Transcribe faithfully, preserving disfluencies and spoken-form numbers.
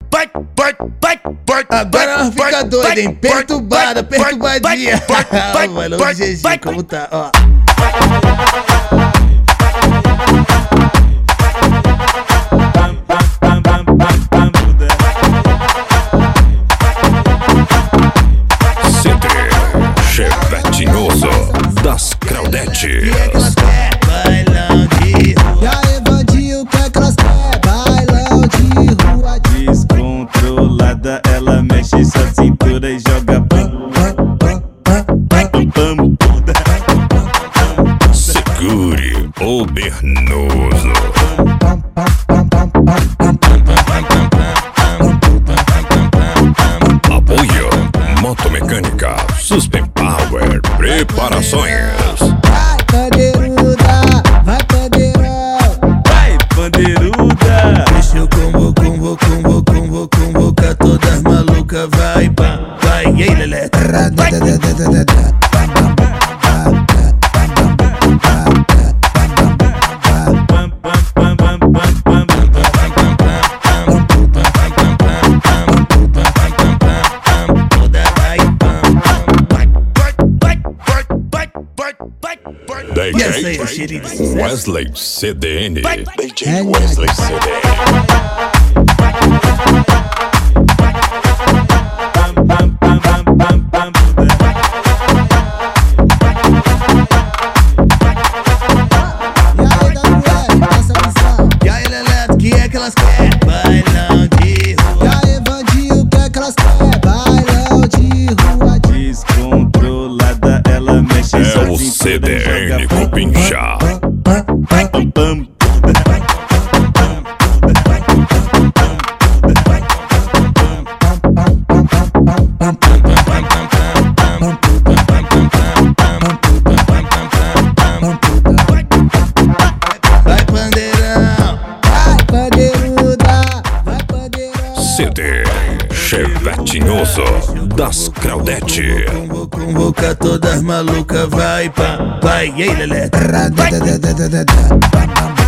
Agora ela fica doida, hein? Perturbada, perturbadinha. Mano, o G G como tá, ó. C D Chevetinhoso das Claudete. Bailão de rua. E aí, bandinho, o que é que elas querem? Bailão de rua. Descontrolada, ela mexe sua cintura e joga pam, pam, pam, pam, pam, toda. Segure o Bernoso. Apoio Motomecânica Suspend Power Preparações. Vai, pandeiruda, vai, pandeirão. Vai, bandeiruda. Deixa eu combo, combo, combo, combo, convoca todas malucas. Vai, pá, vai, e aí, Lelé. Pam, pam, pam, pam, pam, pam. Toda vai, E essa aí, D J cheirinho de sucesso? Wesley C D N. D J É, Wesley C D N. Pam, pam, pam, pam, pam, pam. E aí, W L, essa visão. E aí, Lelé, o que é que elas querem? Bailão de E rua. aí, bandinho, o que é que elas querem? Bailão de rua. Descontrolada, ela mexe É sua o cintura C D e joga N pam, Cupinchá. pam, pam. Vai, pandeirão. Vai, pandeiruda, vai, pandeirão. C D Chevetinhoso das Claudete. Convo, convoca todas malucas. Vai, pá, vai, e aí, Lelé. Ra-da-da-da-da-da-da.